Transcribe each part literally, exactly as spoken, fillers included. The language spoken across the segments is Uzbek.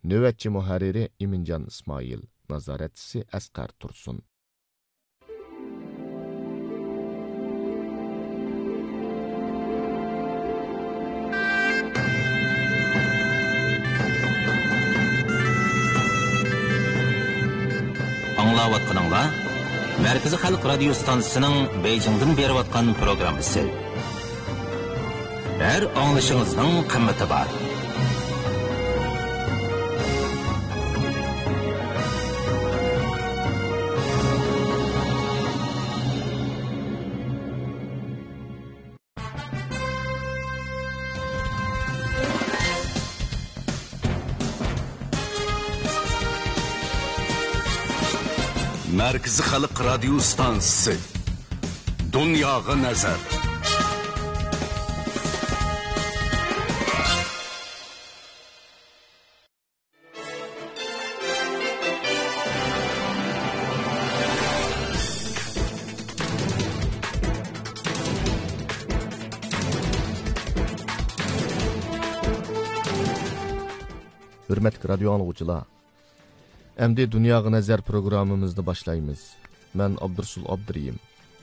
növətçi muharriri İmincan İsmail, nazoratchisi Asqar Tursun. Аңлаватқаныңла, Мәркізі Халық радио станциясының Бейжіңден беріп атқан программасы. Әр аңлышыңыздың қымметі бар. Mərkəzi Xalq Radio Stansiyası Dünyaya Nəzər. Hürmetli radyo anlıqçılar, Əmdi Dünyaya Nəzər proqramımızda başlayımız. Mən Abdursul Abdiriyim.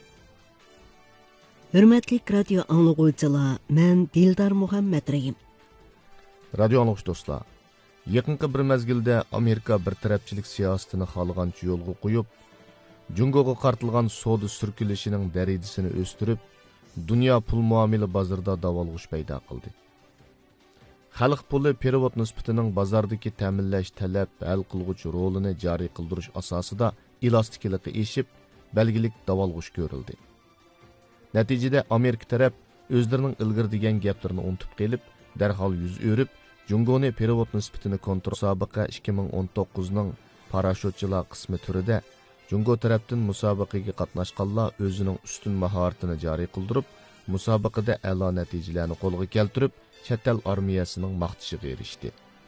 Hürmetli radyo anlıqçılar, mən Dildar Muhammed Rəyim. Radyo anlıqçı dostlar, yaxınqı bir məzgildə Amerika bir tərəfçilik siyasətini xalığançı yolğa qoyub, Cungoğa qartılğan soda sürkülüşünün dərəcəsini östürüb, dünya pul muamili bazarda davalğuş payda qıldı. Xalq pulu perevod nisbətinin bazardakı təminləş tələb həll qılğuç rolunu cari qıldırış asasında elastikliyi eşib, belgilik davalğuş görüldü. Nəticədə Amerika tərəf özlərinin ilgir degan gaplarını unutub qalıb, dərhal yüz örüb, Cungoni perevod nisbətini kontrol musobaqa ikki ming o'n to'qqizning parashutchilar qismi turida Jungo tərəfdən musobaqaga qatnaşqanlar özünün üstün mahoratini jari qıldırıb, musobaqada a'lo natijalarni qo'lga keltirib, chet el armiyasining maqtishiga erishdi.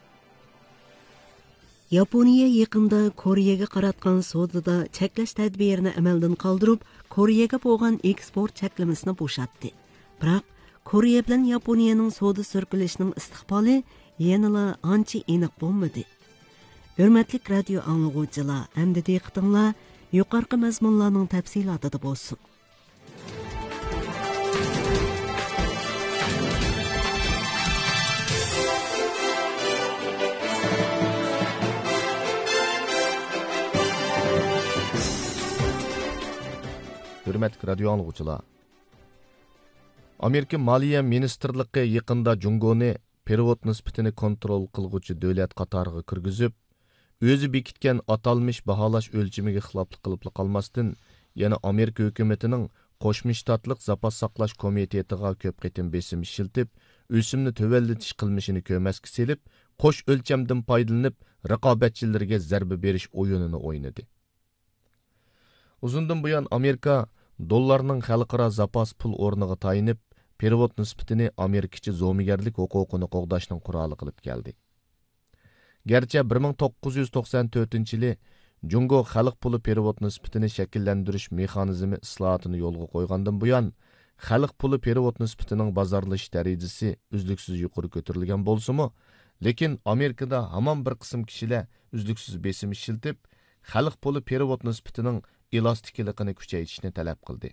Yaponiya yaqında Koreyaga qaratgan sodada cheklash tadbirini amaldan qoldirib, Koreyaga bo'lgan eksport cheklamasini bo'shatdi. Biroq Koreya bilan Yaponiyaning soda sirkilishining istiqboli yanada ancha aniq bo'lmadi. Hurmatli radio anglag'uvchilar, hamda diqqatinglar yuqorqi mazmunlarning tafsilotida bo'lsin. Hürmetli radyo anlıqçılar, Amerika Maliya Ministerligi yaqında Jungoni perevod nisbətini kontrol qılğucu dövlət qatarıga kirgizib, özü bekitgan atalmış bahalash o'lchimiga xiloflik qilib qolmasdan, yana Amerika hökumətinin Qo'shma Shtatlik zapas saqlash komitetiga ko'p qitim besim ishiltib, o'simni tövəllitish qilmishini ko'masga selib, qo'sh o'lchamdan foydalanib, raqobatchilarga zarba berish o'yinini o'ynadi. Uzundan buyon Amerika dollarning xalqaro zapas pul o'rniga tayinib, perevod nisbətini Amerikacha zomigarlik huquqini qo'g'dashning quroli qilib keldi. Gerçi bir ming to'qqiz yuz to'qson to'rtinchi yili Jungo xalq puli perevod nisbətini shakllantirish mexanizmi islohotini yo'lga qo'ygandan buyon, xalq puli perevod nisbətinin bozorlash darajasi uzluksiz yuqori ko'tarilgan bo'lsa-mu, lekin Amerikada hamon bir qism kishilar uzluksiz besim ishiltib, xalq puli perevod nisbətinin elastikligini kuchaytirishni talab qildi.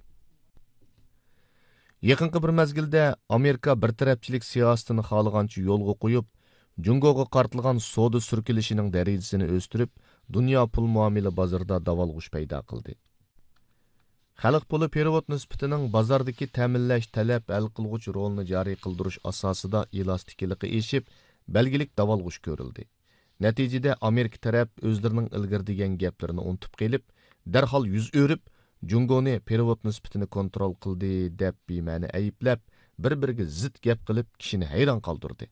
Yaqinqi bir mezgilda Amerika bir tarafchilik siyosatini xalığancha yo'lga qo'yib, Jungoga qartilgan soda sirkilishining darajasini o'stirib, dunyo pul muomala bozorida davalg'ush paydo qildi. Xalq puli perevod nisbatining bozordagi ta'minlash talab hal qilg'uch rolini joriy qildirish asosida elastikligi eshib, belgilik davalg'ush ko'rildi. Natijada Amerika taraf o'zlarining ilgir degan gaplarini unutib qolib, darhol yuz o'rib, Jungoni perevod nisbatini kontrol qildi deb bema'ni ayblab, bir-biriga zid gap qilib kishini hayron qoldirdi.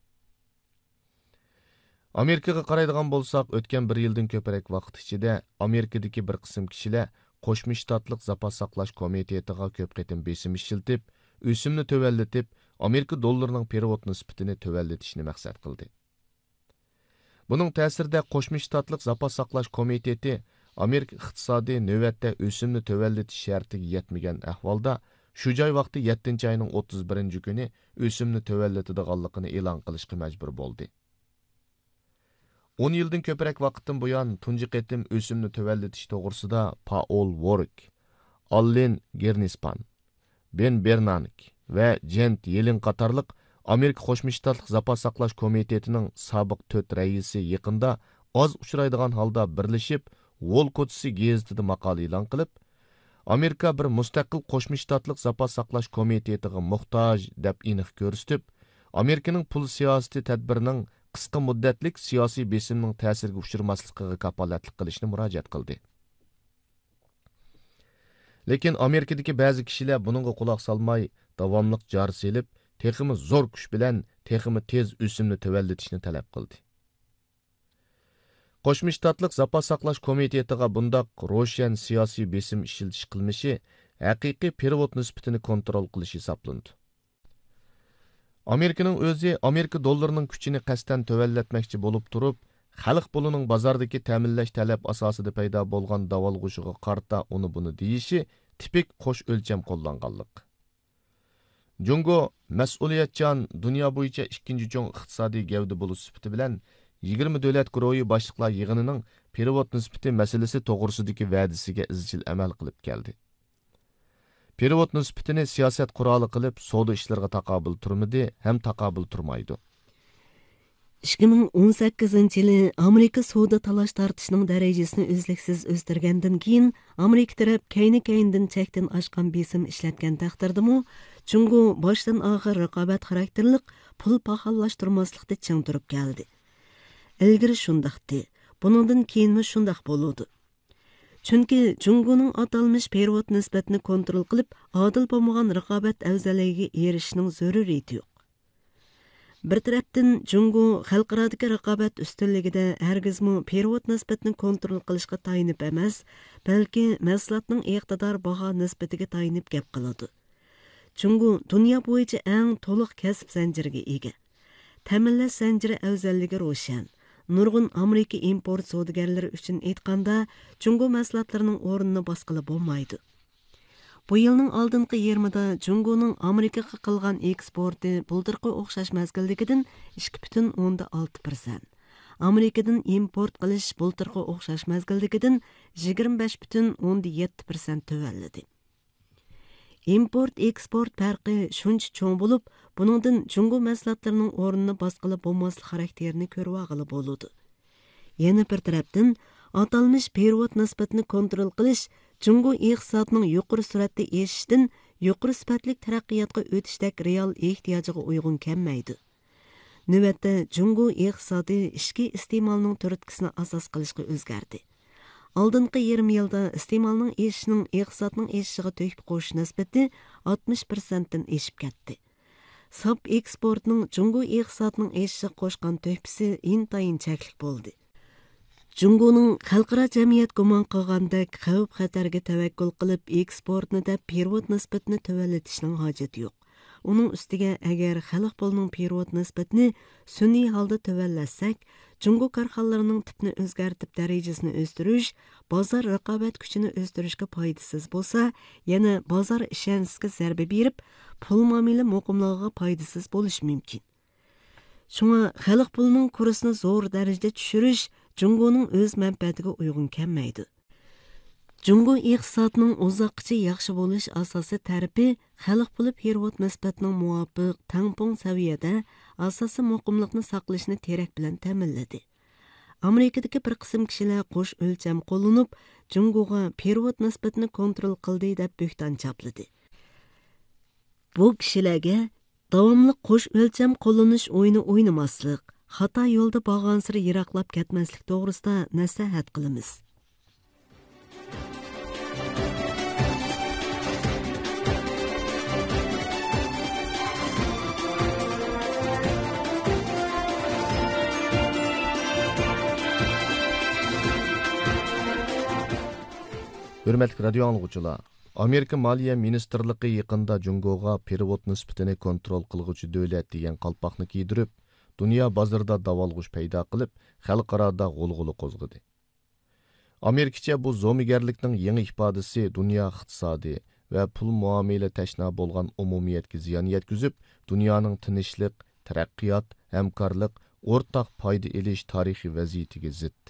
Amerikaga qaraydigan bo'lsak, o'tgan bir yildan ko'proq vaqt ichida Amerikadagi bir qism kishilar Qo'shma Shtatlik zapas saqlash komitetiga ko'p qitim besim ishiltib, o'simni tövəlletib, Amerika dollarining perevod nisbatini tövəlletishni maqsad qildi. Buning ta'sirida Qo'shma Shtatlik zapas saqlash komiteti Amerika iqtisodiy navbatda o'simni tövəlletish shartiga yetmagan ahvolda shu joy vaqti yettinchi oyning o'ttiz birinchi kuni o'simni tövəlletadiganligini e'lon qilishga majbur bo'ldi. o'n yildan ko'proq vaqtdan buyon tunji qatim o'simni tövəlletish to'g'risida Paul Warwick, Allen Gernispan, Ben Bernanke va Gent Yellen qatorliq Amerika Qo'shma Shtatlar zapas saqlash komitetining sobiq to'rt raisi yaqinda oz uchraydigan holda birlashib Wall Kodisi gazetida maqola e'lon qilib, Amerika bir mustaqil Qo'shma Shtatlar zapas saqlash komitetiga muhtoj deb aniq ko'rsatib, Amerikaning pul siyosati tadbirining qisqa muddatlik siyosiy besimning ta'siriga uchirmasligiga kafolatlik qilishni murojaat qildi. Lekin Amerikadagi ba'zi kishilar buningga quloq solmay, davomliq jar selib, texmi zo'r kuch bilan texmi tez o'simni tövəlletishni talab qildi. Qo'shma Shtatlar zapas saqlash komitetiga bundaq ro'shan siyosiy besim ishiltish qilmishi haqiqiy perevod nisbatini kontrol qilish hisoblandi. Amerikaning o'zi Amerika dollarining kuchini qasdan tövəlletmoqchi bo'lib turib, xalq pulining bozordagi ta'minlash talab asosida paydo bo'lgan davolg'ushiga qarta uni buni deyishi tipik qo'sh o'lcham qo'llanganlik. Jungo mas'uliyatchan dunyo bo'yicha ikkinchi cho'ng iqtisodiy gavda bo'lish sifati bilan yigirma davlat guruhi boshliqlar yig'inining perevod nisbati masalasi to'g'risidagi va'dasiga izchil amal qilib keldi. Perevod nisbatini siyosat quroli qilib, savdo ishlariga taqobil turmadi, ham taqobil turmaydi. ikki ming o'n sakkizinchi yili Amerika savdo talash tortishning darajasini uzluksiz o'stirgandan keyin Amerika taraf kayni-kayndan chekdan oshgan besim ishlatgan taqdirdami, Jungo boshdan oxir raqobat xarakterlik pul paxallashtirmaslikda ching turib keldi. Ilgari shundaqdi, buningdan keyinmi shundaq bo'ladi. Chunki Jungoning atalmış perevod nisbatini kontrol qilib, adil bo'lmagan raqobat afzalligiga erishishning zaruriyati yo'q. Bir tarafdan Jungo xalqarodagi raqobat ustunligida hargizmi perevod nisbatini kontrol qilishga tayinib emas, balki mahsulotning iqtidor baho nisbatiga tayinib gap qiladi. Jungo dunyo bo'yicha eng to'liq kasb zanjiriga ega. Ta'minlash zanjiri afzalligi ro'shan. Nurg'un Amerika import savdogarlari uchun aytganda, Jungo mahsulotlarining o'rnini bosqili bo'lmaydi. Bu yilning oldingi yigirmada Jungoning Amerikaga qilgan eksporti buldirqi o'xshash mazgildagidan ikki butun o'ndan olti persent. Amerikadan import qilish buldirqi o'xshash mazgildagidan yigirma besh butun o'ndan yetti persent tövəlledi. Import eksport farqi shuncha cho'ng bo'lib, buningdan Jungo mahsulotlarining o'rnini bosqili bo'lmaslik xarakterini ko'rib olg'ili bo'ladi. Yana bir tarafdan atalmış perevod nisbatini kontrol qilish Jungo iqtisodining yuqori sur'atda o'sishidan yuqori sifatli taraqqiyotga o'tishdek real ehtiyojiga uyg'un kelmaydi. Navbatda Jungo iqtisodi ichki iste'molning turtkisini asos qilishga o'zgardi. Oldingi yarim yilda iste'molning eshishining iqtisodning eshishiga to'yib qo'shish nisbati oltmish persentdan eshib ketdi. Sap eksportning Jungo iqtisodining eshishiga qo'shgan to'ypisi intayin cheklik bo'ldi. Jungoning xalqaro jamiyat gumon qilgandek xavf-xatarga tavakkul qilib eksportni deb perevod nisbatini tövəlletishning hojati yo'q. Uning ustiga agar xalq pulining perevod nisbatini sun'iy holda tövəlləsək, Jungo korxonalarining tipni o'zgartib darajasini o'stirish, bozor raqobat kuchini o'stirishga foydasiz bo'lsa, yana bozor ishonchisiga zarba berib, pul muomala muqimligiga foydasiz bo'lishi mumkin. Shunga xalq pulining kursini zo'r darajada tushirish Jungoning o'z manfaatiga uyg'un kelmaydi. Jungo iqtisodining uzoqcha yaxshi bo'lish asosiy tarafi xalq puli perevod nisbatining muvofiq tangpong saviyada asosiy muqimlikni saqlashni terak bilan ta'minladi. Amerikadagi bir qism kishilar qo'sh o'lcham qo'llanib, Jungoga perevod nisbatini kontrol qildi deb bo'xton chapladi. Bu kishilarga davomli qo'sh o'lcham qo'llanish o'yini o'ynamaslik, xato yo'lda borgan sari yiroqlab ketmaslik to'g'risida nasihat qilamiz. Hürmetli radio anlıqçılar, Amerika Maliye Ministerligi yaqında Jungoga perevod nisbatini kontrol qilguvchi davlat degan qalpoqni kiydirib, dunyo bozorida davolg'ush paydo qilib, xalqaroda g'ulg'uli qo'zg'adi. Amerikacha bu zo'migarlikning yangi ifodasi dunyo iqtisodi va pul muomala tashna bo'lgan umumiyatga ziyon yetkazib, dunyoning tinchlik, taraqqiyot, hamkorlik, o'rtaq foyda elish tarixiy vaziyatiga zid.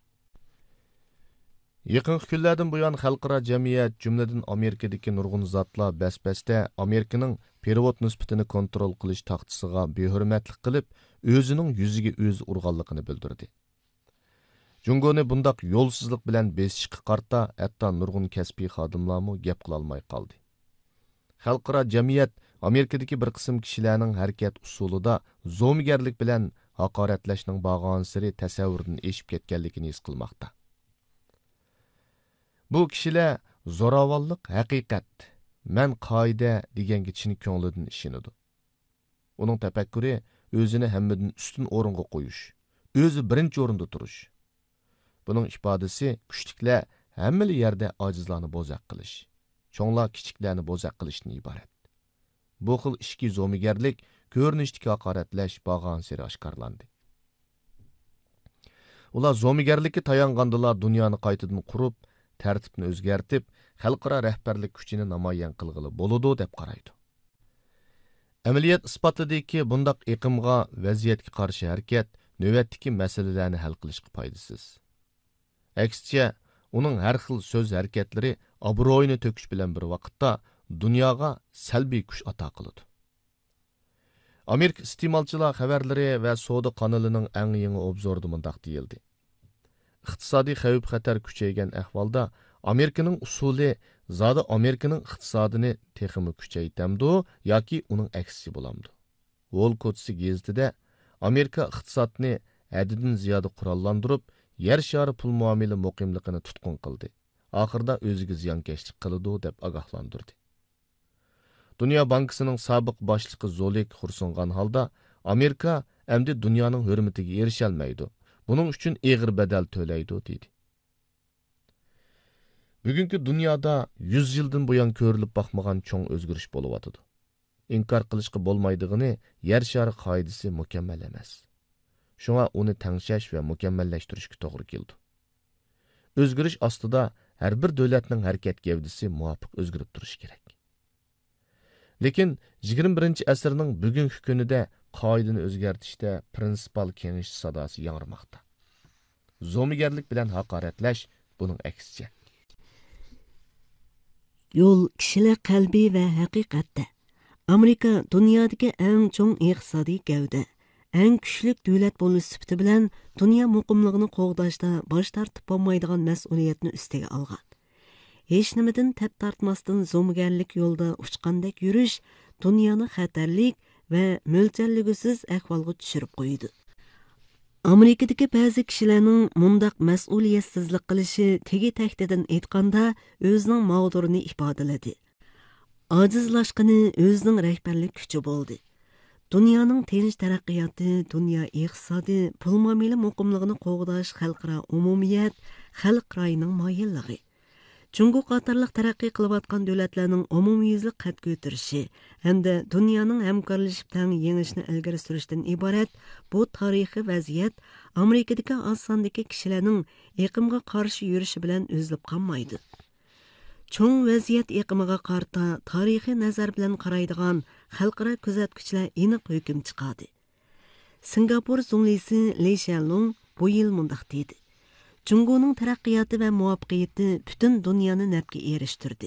Yaqinqi kunlardan buyon xalqaro jamiyat, jumladan Amerikadagi nurg'un zotlar bas-basda Amerikaning perevod nisbatini kontrol qilish taxtisiga behurmatlik qilib, o'zining yuziga o'zi urganligini bildirdi. Jungoni bundaq yo'lsizlik bilan besishga qarta, hatto nurg'un kasbiy xodimlarmi gap qila olmay qoldi. Xalqaro jamiyat Amerikadagi bir qism kishilarning harakat usulida zo'migarlik bilan haqoratlashning bag'on siri tasavvurdan eshib ketganligini his qilmoqda. Bu kishilar zo'ravonlik haqiqat, men qoida deganga chin ko'nglidan ishonadi. Uning tafakkuri o'zini hammadan ustun o'ringa qo'yish, o'zi birinchi o'rinda turish. Buning ifodasi kuchliklar hamma yerda ojizlarni bo'zaq qilish, cho'nglar kichiklarni bo'zaq qilishdan iborat. Bu xil ishki zo'migarlik ko'rinishdagi haqoratlash bag'on siri oshkorlandi. Ular zo'migarlikka tayangandilar dunyoni qaytadan qurib, tartibni o'zgartib, xalqaro rahbarlik kuchini namoyon qilg'ili bo'ladi deb qaraydi. Amaliyot isbotidiki bundaq iqimga, vaziyatga qarshi harakat navbatdagi masalalarni hal qilishga foydasiz. Aksicha, uning har xil so'z harakatlari obro'yini to'kish bilan bir vaqtda dunyoga salbiy kuch ato qiladi. Amerika iste'molchilar xabarlari va savdo kanalining eng yangi obzorida mundaq deyildi. İqtisodiy xavf-xatar kuchaygan ahvolda Amerikaning usuli zodi Amerikaning iqtisodini texmi kuchaytamdi yoki uning aksi bo'lamdi. Wall Street gazetida Amerika iqtisodni haddidan ziyoda qurollantirib, yer shari pul muomala muqimligini tutqun qildi. Oxirida o'ziga ziyonkashlik qiladi deb ogohlantirdi. Dunyo bankisining sobiq boshlig'i Zolik xursungan holda Amerika endi dunyoning hurmatiga erisha olmaydi. Bunun uchun eg'ir badal to'laydi dedi. Bugungi dunyoda yuz yildan buyon ko'rilib boqmagan cho'ng o'zgarish bo'lyotidi. Inkor qilishga bo'lmaydigini yer shari qoidasi mukammal emas. Shunga uni tangshash va mukammallashtirishga to'g'ri keldi. O'zgarish ostida har bir davlatning harakat gavdasi muvofiq o'zgarib turishi kerak. Lekin yigirma birinchi asrning bugungi kunida qoidani o'zgartishda prinsipal kengish sadosi yangramoqda. Zo'migarlik bilan haqoratlash buning aksicha. Yo'l kishilar qalbi va haqiqatda. Amerika dunyodagi eng cho'ng iqtisodiy gavda, eng kuchli davlat bo'lish sifati bilan dunyo muqimligini qo'g'dashda bosh tortib bo'lmaydigan mas'uliyatni ustiga olgan. Hech nimadan tap tortmasdan zo'migarlik yo'lda uchqandek yurish dunyoni xatarlik va mo'ljalligisiz ahvolga tushirib qo'ydi. Amerikadagi ba'zi kishilarning mundaq mas'uliyatsizlik qilishi tegi taktidan aytganda o'zining mag'durini ifodaladi. Ojizlashqini o'zining rahbarlik kuchi bo'ldi. Dunyoning tinch taraqqiyoti, dunyo iqtisodi, pul muomala muqimligini qo'g'dash xalqaro umumiyat, xalq rayining moyilligi. Jungo qatorliq taraqqiy qilayotgan davlatlarning umumyuzlik qad ko'tarishi hamda dunyoning hamkorlashib tang yengishni ilgari surishdan iborat bu tarixiy vaziyat Amerikadagi oz sondagi kishilarning iqimga qarshi yurishi bilan o'zlab qolmaydi. Cho'ng vaziyat iqimiga qarta tarixiy nazar bilan qaraydigan xalqaro kuzatuvchilar aniq hukm chiqadi. Singapur zunglisi Lee Hsien-loong bu yil mundaq dedi. Jungoning taraqqiyoti va muvaffaqiyati butun dunyoni nafga erishtirdi.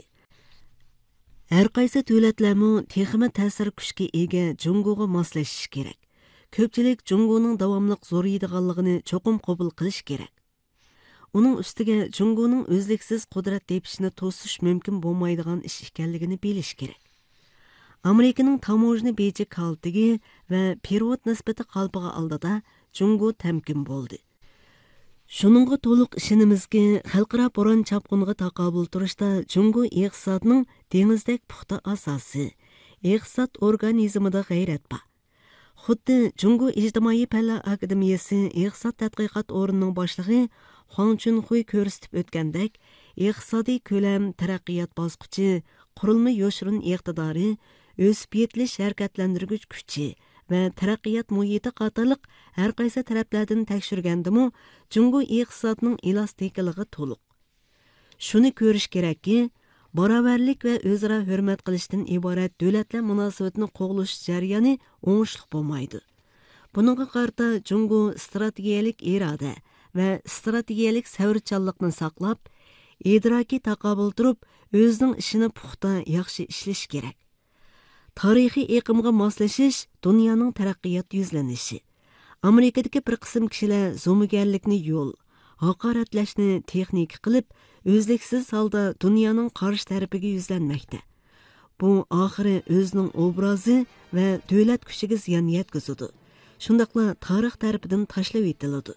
Har qaysi davlatlarmi texmi ta'sir kuchga ega Jungoga moslashish kerak. Ko'pchilik Jungoning davomli zo'riydiganligini cho'qim qabul qilish kerak. Uning ustiga Jungoning o'zliksiz qudrat tepishini to'sish mumkin bo'lmaydigan ish ekanligini bilish kerak. Amerikaning tamojni bejik holatiga va perevod nisbati qalbiga oldida Jungo tamkin bo'ldi. Shuningga to'liq ishonimizki, xalqaro bo'ron chapqunga taqobil turishda Jungo iqtisodining dengizdek puxta asosi, iqtisod organizmida g'ayrat bor. Xuddi Jungo ijtimoiy fanlar akademiyasi iqtisod tadqiqot o'rnining boshlig'i Huang Chunhui ko'rsatib o'tgandek, iqtisodiy ko'lam, taraqqiyot bosqichi, qurilma yoshirun iqtidori, o'sib yetilish harakatlantirgich kuchi va taraqqiyot muhiti qatorliq har qaysi taraflardan tekshirgandimi, Jungo iqtisodining elastikiligi to'liq. Shuni ko'rish kerakki, barobarlik va o'zaro hurmat qilishdan iborat davlatlar munosabatini qo'g'lish jarayoni o'ngishli bo'lmaydi. Bununğa qarta Jungo strategiyalik iroda va strategiyalik savrchanlikni saqlab, idraki taqobil turib, o'zining ishini puxta yaxshi ishlash kerak. Tarixiy iqimga moslashish dunyoning taraqqiyot yuzlanishi. Amerikadagi bir qism kishilar zo'migarlikni yo'l, haqoratlashni texnik qilib, o'zliksiz holda dunyoning qarshi tarafiga yuzlanmoqda. Bu oxiri o'zining obrazi va davlat kuchiga ziyon yetkazadi. Shundaqla tarix tarafidan tashlab etiladi.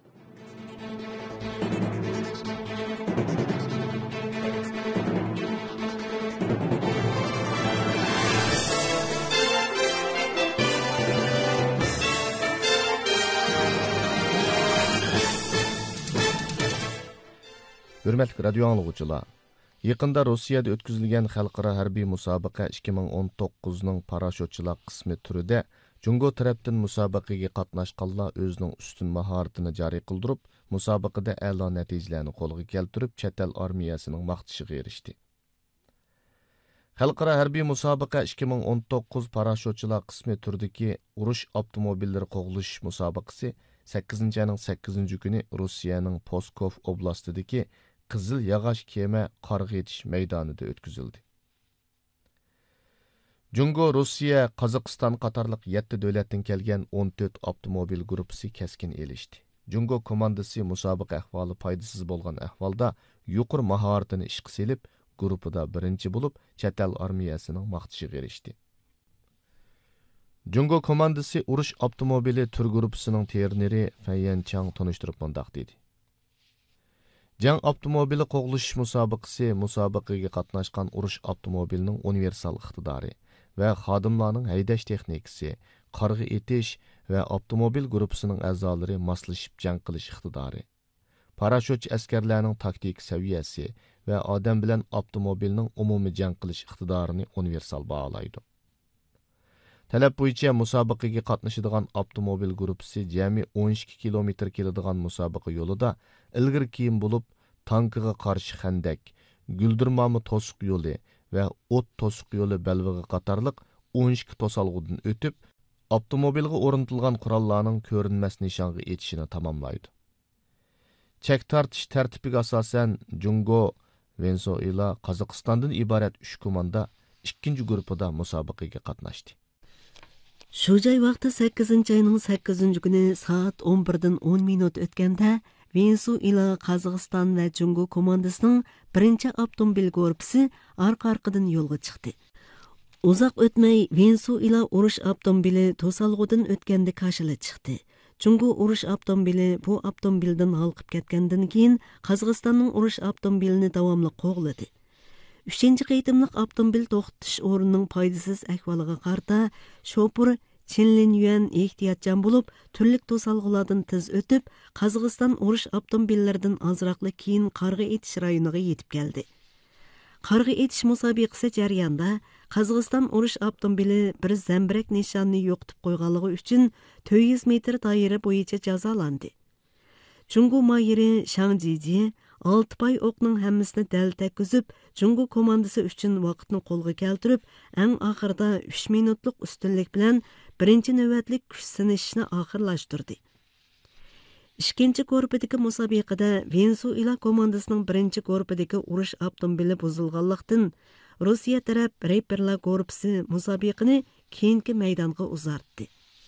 Hürmetlik radyo anlıqçılar. Yaqında Rossiyada o'tkazilgan xalqaro harbiy musobaqa ikki ming o'n to'qqiz ning parashutchilar qismi turida Jungo tarafdan musobaqaga qatnashganlar o'zining ustun mahoratini joriy qildirib, musobaqada a'lo natijalarni qo'lga keltirib, chet el armiyasining maqtashiga erishdi. Xalqaro harbiy musobaqa ikki ming o'n to'qqiz parashutchilar qismi turidagi urush avtomobillari qo'g'ilish musobaqasi sakkizinchi ayning sakkizinchi kuni Rossiyaning Pskov oblastidagi Qizil yog'och kema qarg'a etish maydonida o'tkazildi. Jungo, Rossiya, Qozog'iston qatorliq yetti davlatdan kelgan o'n to'rt avtomobil guruhi keskin elishdi. Jungo komandasi musobaqa ahvoli foydasiz bo'lgan ahvolda yuqori mahoratini ishga selib, guruhida birinchi bo'lib, chet el armiyasining maqtashiga erishdi. Jungo komandasi urush avtomobili tur guruhining terneri Fayyan Chang tanishtirib mundaq dedi. Jang avtomobili qo'g'ilish musobaqasi musobaqaga qatnashgan urush avtomobilining universal iqtidori va xodimlarning haydash texnikasi, qarg'a etish va avtomobil guruhining a'zolari moslashib jang qilish iqtidori, parashutchi askarlarning taktik saviyasi va odam bilan avtomobilning umumiy jang qilish iqtidorini universal baholaydi. Talab bo'yicha musobaqaga qatnashadigan avtomobil guruhi jami o'n ikki kilometr keladigan musobaqa yo'lida ilgir kiyim bo'lib, tankiga qarshi xandak, guldirmami to'siq yo'li va o't to'siq yo'li belvig'i qatorliq o'n ikki to'salg'udan o'tib, avtomobilga o'rnatilgan qurollarning ko'rinmas nishonga etishini tamomlaydi. Chek tartish tartibiga asosan Jungo, Venezuela, Qozog'istondan iborat uch komanda ikkinchi guruhida musobaqaga qatnashdi. Shu joy vaqti sakkizinchi ayning sakkizinchi kuni soat o'n birdan o'n minut o'tganda Venezuela, Qozog'iston va Jungo komandasining birinchi avtomobil guruhi orqa-orqadan yo'lga chiqdi. Uzoq o'tmay Venezuela urush avtomobili to'salg'udan o'tganda qarshila chiqdi. Jungo urush avtomobili bu avtomobildan halqib ketgandan keyin Qozog'istonning urush avtomobilini davomli qo'g'ladi. Üçüncü qaytimliq avtomobil to'xtatish o'rnining foydasiz ahvoliga qarta shofir Chinlin Yuan ehtiyotchan bo'lib, turli to'salg'ulardan tez o'tib, Qozog'iston urush avtomobillaridan ozroqli keyin qarg'a etish rayoniga yetib keldi. Qarg'a etish musobaqasi jarayonida Qozog'iston urush avtomobili bir zambirak nishonni yo'qotib qo'yganligi uchun to'rt yuz metr doira bo'yicha jazolandi. Jungo mayiri Shang Jiji olti pay o'qning hammasini dal tekizib, Jungo komandasi uchun vaqtni qo'lga keltirib, eng oxirida uch minutlik ustunlik bilan birinchi navbatlik kuch sinishni oxirlashtirdi. ikkinchi korpudagi musobaqada Venezuela komandasining birinchi korpudagi urush avtomobili buzilganlikdan Rossiya taraf reperlar korpusi musobaqani keyingi maydonga uzartdi.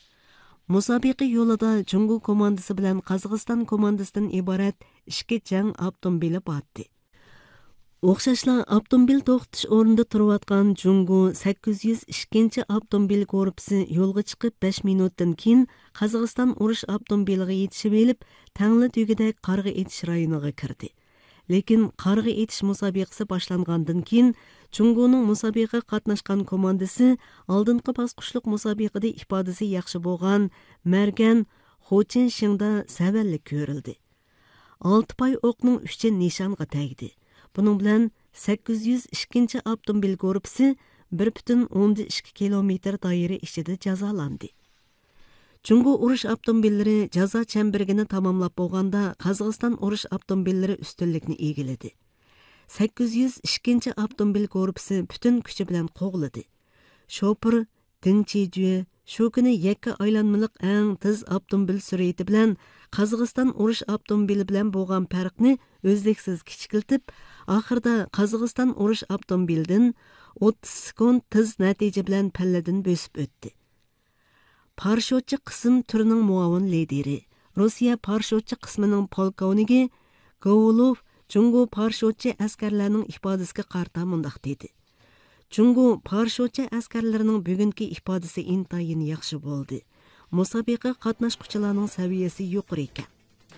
Musobaqa yo'lida Jungo komandasi bilan Qozog'iston komandasidan iborat ikki jang avtomobili batdi. O'xshashla avtomobil to'xtatish o'rnida turayotgan Jungo sakkiz yuz ikkinchi avtomobil guruhi yo'lga chiqib besh minutdan keyin Qozog'iston urush avtomobiliga yetishib elib, tangli tugidek qarg'a etish rayoniga kirdi. Lekin qarg'a etish musobaqasi boshlangandan keyin Jungoning musobaqaga qatnashgan komandasi oldingi bosqichlik musobaqada ifodasi yaxshi bo'lgan Mergan Xochin Shingda savallik ko'rildi. olti pay o'qning uchi nishonga tegdi. Bunun bilan sakkiz yuz ikkinchi avtomobil guruhi bir butun o'n ikki kilometr doira ichida jazolandi. Jungo urush avtomobillari jazo chambergini tamomlab bo'lganda Qozog'iston urush avtomobillari ustunlikni egiladi. sakkiz yuz ikkinchi avtomobil guruhi butun kuchi bilan qo'g'ladi. Shofir Ding Chijue shu kuni yakka aylanmaliq eng tez avtomobil sur'ati bilan Qozog'iston urush avtomobili bilan bo'lgan farqni o'zliksiz kichikiltib, oxirida Qozog'iston urush avtomobilidan o'ttiz sekund tez natija bilan palladan bosib o'tdi. Parashutchi qism turining muavin lideri, Rossiya parashutchi qismining polkovniki Goulov Jungo parashutchi askarlarning ifodasiga qarata mundaq dedi. Jungo parashutchi askarlarining bugungi ifodasi intayin yaxshi bo'ldi. Musobaqa qatnashuvchilarning saviyasi yuqori ekan.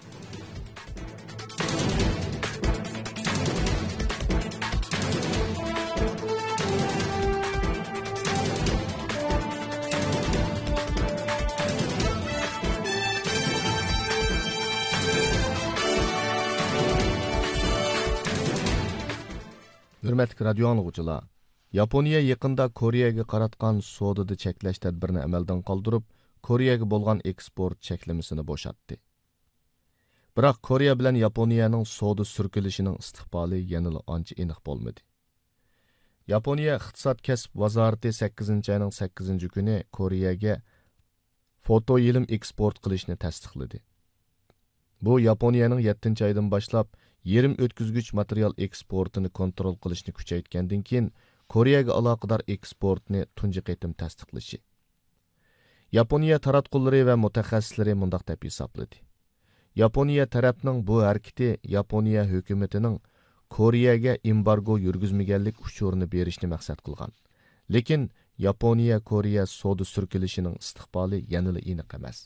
Hürmetli radio anlıqçılar, Yaponiya yaqında Koreyaga qaratgan sodada cheklash tadbirini amaldan qoldirib, Koreyaga bo'lgan eksport cheklamasini bo'shatdi. Biroq Koreya bilan Yaponiyaning soda surkilishining istiqboli yanada ancha aniq bo'lmadi. Yaponiya iqtisod kasb vazirati sakkizinchi oyning sakkizinchi kuni Koreyaga foto ilim eksport qilishni tasdiqladi. Bu Yaponiyaning yettinchi oydan boshlab yerim o'tkazgich material eksportini kontrol qilishni kuchaytgandan keyin Koreyaga aloqador eksportni tunji qitim tasdiqlashi. Yaponiya taratqullari va mutaxassislari mundaq deb hisobladi. Yaponiya tarafning bu harakati Yaponiya hukumatining Koreyaga embargo yurgizmaganlik uchurini berishni maqsad qilgan. Lekin Yaponiya Koreya soda surkilishining istiqboli yanada aniq emas.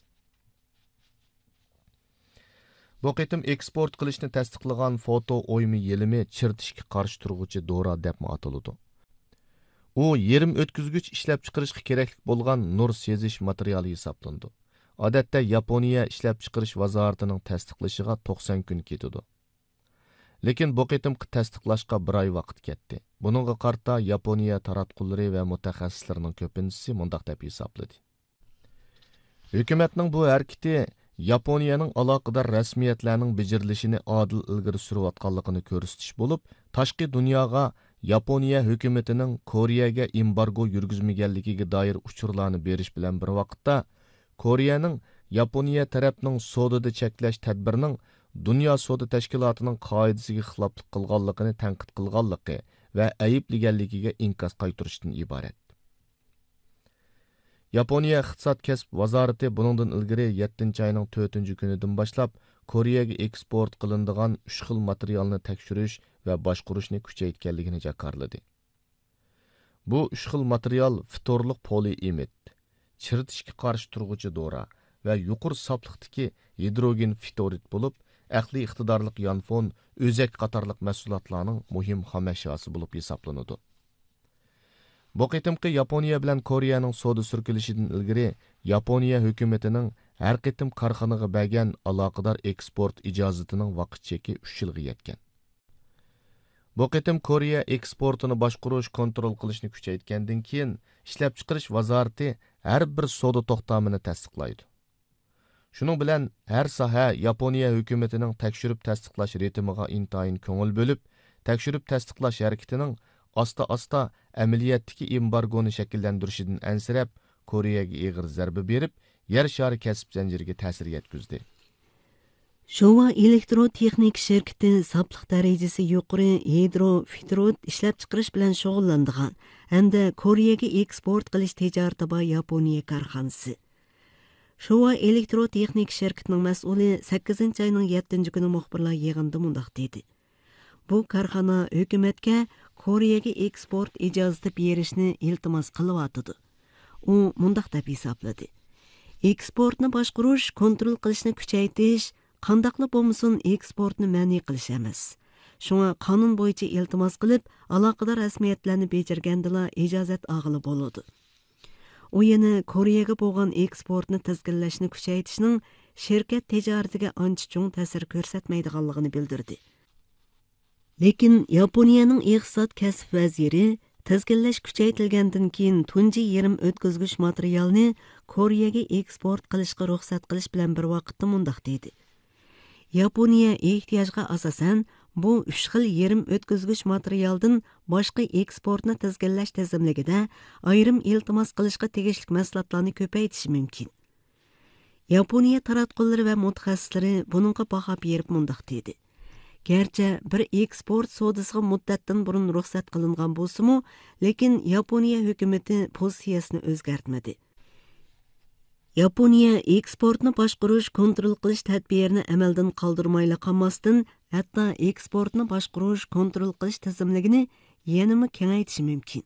Bu qitim eksport qilishni tasdiqlagan foto o'ymi yelimi chirtishga qarshi turg'uvchi dora deb ataladi. U yerim o'tkazgich ishlab chiqarishga kerakli bo'lgan nur sezish materiali hisoblandi. Odatda Yaponiya ishlab chiqarish vaziratining tasdiqlashiga to'qson kun ketadi. Lekin bu qitimqi tasdiqlashga bir oy vaqt ketdi. Buningga qarta Yaponiya taratqullari va mutaxassislarining ko'pinchisi mundaq deb hisobladi. Hukumatning bu harakati Yaponiyaning aloqador rasmiyatlarning bejirilishini adil ilgari surayotganligini ko'rsatish bo'lib, tashqi dunyoga Yaponiya hukumatining Koreyaga embargo yurgizmaganligiga doir uchurlarni berish bilan bir vaqtda Koreyaning Yaponiya tarafining sodada cheklash tadbirining Dunyo soda tashkilotining qoidasiga xiloflik qilganligini tanqid qilganligi va ayiblaganligiga inkos qaytarishdan iborat. Yaponiya iqtisod kasb vazirati buningdan ilgari yettinchi oyning to'rtinchi kunidan boshlab Koreyaga eksport qilinadigan uch xil materialni tekshirish va boshqarishni kuchaytganligini jakarladi. Bu uch xil material fitorliq poliimid, chirtishga qarshi turg'uvchi dora va yuqori safliqdagi hidrogen fitorid bo'lib, aqli iqtidorliq yonfon, o'zak qatorliq mahsulotlarning muhim xom ashyosi bo'lib hisoblanadi. Bu qitimqi Yaponiya bilan Koreyaning soda surkilishidan ilgari Yaponiya hukumatining har qitim korxonaga bergan aloqador eksport ijozatining vaqt cheki uch yilga yetgan. Bu qitim Koreya eksportini boshqarish, kontrol qilishni kuchaytgandan keyin ishlab chiqarish vazirati har bir soda to'xtamini tasdiqlaydi. Shuning bilan har soha Yaponiya hukumatining tekshirib tasdiqlash ritmiga intayin ko'ngil bo'lib, tekshirib tasdiqlash harakatining asta-asta amaliyotdagi embargoni shakllantirishidan ansirab, Koreyaga ig'ir zarba berib, yer shari kasb zanjiriga ta'sir yetkazdi. Showa elektrotexnik shirkati safliq darajasi yuqori hidrofitorid ishlab chiqarish bilan shug'ullanadigan hamda Koreyaga eksport qilish tijoratida Yaponiya korxonasi. Showa elektrotexnik shirkatining mas'uli sakkizinchi oyning yettinchi kuni muxbirlar yig'inida mundaq dedi. Bu korxona hukumatga Koreyaga eksport ijozati berishni iltimos qilyotdi. U mundaq deb hisobladi. Eksportni boshqarish, kontrol qilishni kuchaytirish, qandaqli bo'lmasin eksportni ma'ni qilish emas. Shunga qonun bo'yicha iltimos qilib, aloqador rasmiyatlarni bejirgandila ijozat og'ili bo'ladi. U yana Koreyaga bo'lgan eksportni tizginlashni kuchaytirishning shirkat tijoratiga ancha cho'ng ta'sir ko'rsatmaydiganligini bildirdi. Lekin Yaponiyaning iqtisod kasb vaziri tizginlash kuchaytirilgandan keyin tunji yerim o'tkazgich materialni Koreyaga eksport qilishga ruxsat qilish bilan bir vaqtda mundaq dedi. Yaponiya ehtiyojga asosan bu uch xil yerim o'tkazgich materialdan boshqa eksportni tizginlash tizimligida ayrim iltimos qilishga tegishli mahsulotlarni ko'paytirish mumkin. Yaponiya taratqullari va mutaxassislari buningga baho berib mundaq dedi. Gerçi bir eksport sodasiga muddatdan burun ruxsat qilingan bo'lsa-mu, lekin Yaponiya hukumatı pozitsiyasini o'zgartmadi. Yaponiya eksportni boshqarish, kontrol qilish tadbirini amaldan qoldirmayla qolmasdan, hatto eksportni boshqarish, kontrol qilish tizimligini yanama kengaytirishi mumkin.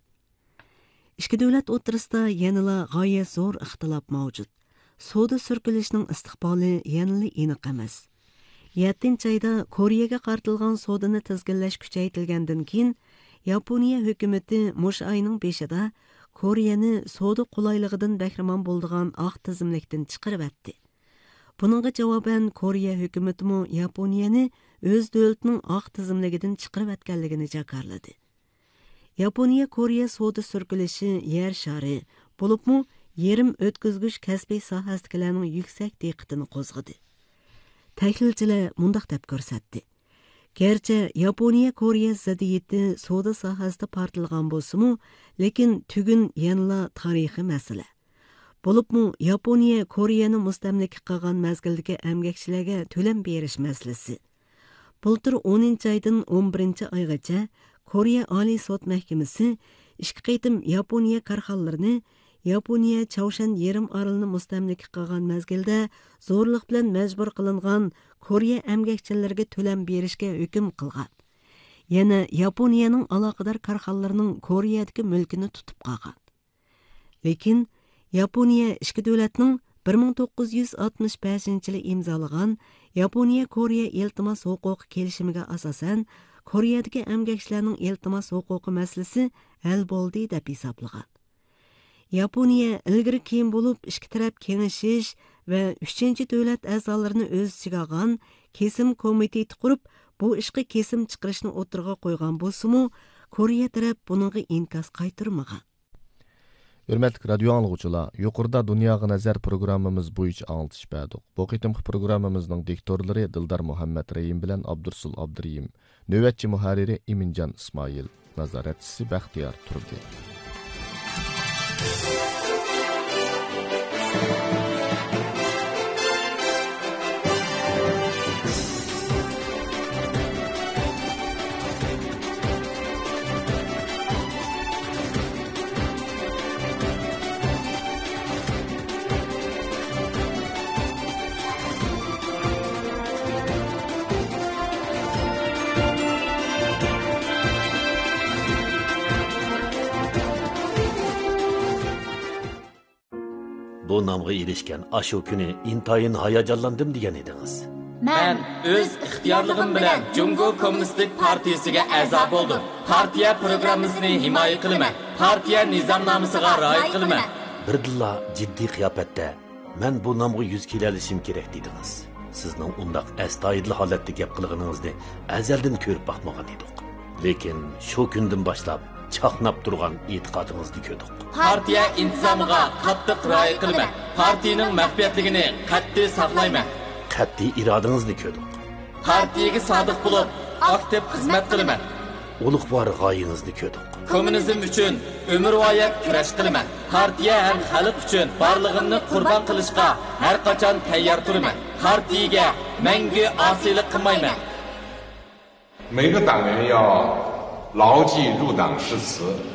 Ikki davlat o'rtasida yanala g'oyat zo'r ixtilof mavjud. Soda sirkilishining istiqboli yanali aniq emas. yettinchi ayda Koreyaga qartilgan sodani tizginlash kuchaytirilgandan keyin Yaponiya hukumatı mush ayning beshida Koreyani soda qulayligidan bahramon bo'ldigan oq tizimlikdan chiqarib etdi. Buningga javoban Koreya hukumati mo Yaponiyani o'z davlatining oq tizimligidan chiqarib etganligini jakarladi. Yaponiya Koreya soda sirkilishi yer shari bo'libmi yerim o'tkazgich kasbiy sohasidagilarning yuksak diqqatini qo'zg'adi. Tahlilchilar mundaq deb ko'rsatdi. Gerçi Yaponiya Koreya ziddiyati soda sohasida partilgan bo'lsa-mu, lekin tugun yanla tarixiy masala. Bo'libmi Yaponiya Koreyani mustamlika qilgan mazgildagi emgakchilarga to'lam berish masalasi. Bultur o'ninchi aydan o'n birinchi oygacha Koreya Oliy sud mahkamasi ikki qitim Yaponiya korxonalarini Yaponiya Chaoshan yerim orolini mustamlika qilgan mazgilda zo'rliq bilan majbur qilingan Koreya emgakchilariga to'lam berishga hukm qilgan. Yana Yaponiyaning aloqador korxonalarining Koreyadagi mulkini tutib qolgan. Lekin Yaponiya ikki davlatning bir ming to'qqiz yuz oltmish beshinchi yili imzolagan Yaponiya Koreya iltimos huquqi kelishimiga asosan Koreyadagi emgakchilarning iltimos huquqi masalasi hal bo'ldi deb hisoblagan. Yaponiya ilgari keyin bo'lib ikki taraf kengashish va uchinchi davlat a'zolarini o'z ichiga olgan kesim komiteti qurib, bu ishga kesim chiqarishni o'tirg'a qo'ygan bo'lsa-mu, Koreya taraf buningga inkos qaytarmagan. Hürmetli radyo anlıqçılar, yuqorida Dunyoga nazar programmamiz bo'yicha anglitish berdik. Bu qitimqi programmamizning diktorlari Dildar Muhammad Rayim bilan Abdursul Abduriyim, navbatchi muharriri Iminjon Ismoil, nazoratchisi Baxtiyor Turdi. Bu namga erishgan ashu kuni intayin hayajonlandim degan edingiz. Men o'z ixtiyorligim bilan Jungo Kommunistik partiyasiga a'zo bo'ldim. Partiya programmasini himoya qilaman. Partiya nizomnomasiga rioya qilaman. Birdilla jiddiy qiyofatda men bu namga yuz kelishim kerak dedingiz. Sizning undaq astoydil holatda gap qilganingizni azaldan ko'rib baxtmagan edik. Lekin shu kundan boshlab chaqnab turgan e'tiqodingizni ko'rdik. Partiya intizomiga qattiq rioya qilaman. Partiyaning maxfiyatligini qattiq saqlayman. Qat'iy irodangizni ko'rdik. Partiyaga sodiq bo'lib, aktiv xizmat qilaman. Ulug'vor g'oyangizni ko'rdik. Kommunizm uchun umrvoyat kurash qilaman. Partiya ham xalq uchun borlig'imni qurbon qilishga har qachon tayyor turaman. Partiyaga mangu osiylik qilmayman. 每个党员要牢记入党誓词，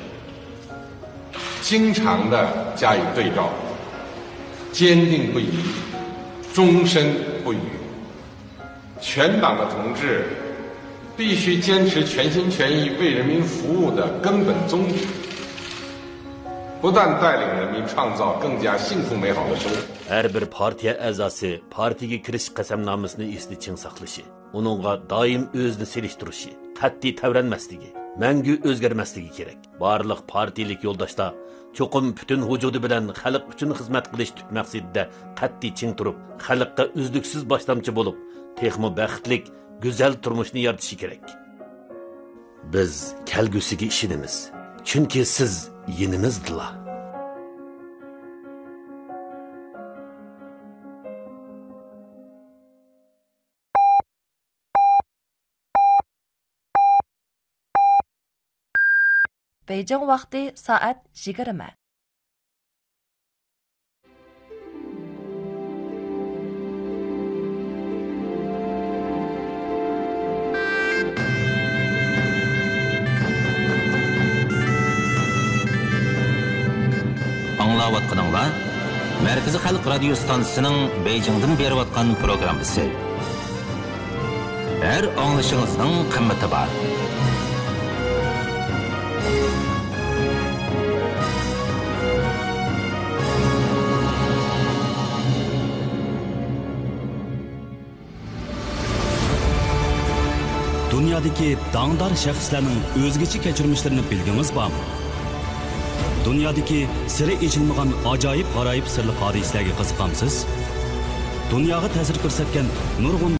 经常的加以对照，坚定不移，终身不渝。全党的同志必须坚持全心全意为人民服务的根本宗旨，不但带领人民创造更加幸福美好的生活。 Her bir partiya a'zosi partiyaga kirish qasamnomasini esda ching saqlashi, uningga doim o'zini selishtirishi, qat'iy tavranmasligi, mangu o'zgarmasligi kerak. Barliq partiyalik yo'ldoshlar cho'qim butun vujudi bilan xalq uchun xizmat qilish tub maqsadida qat'iy ching turib, xalqqa uzluksiz boshlamchi bo'lib, texmo baxtlik, go'zal turmushni yaratishi kerak. Biz kelgusiga ishonamiz, chunki siz yenimizdilar. Beijing vaqti soat yigirma. Аңлаватқаныңла Мәркізі Халық радио станциясының Бейжіңден беріп атқан программасы. Әр аңлышыңыздың қымметі бар. Dünyadaki dağdar şəxslərinin özgəçi keçirmişlərini bildiniz mi? Dünyadaki siri içilməgan acayip garayip sırlı hadisələrə qiziqamsız? Dunyoga ta'sir ko'rsatgan nurg'un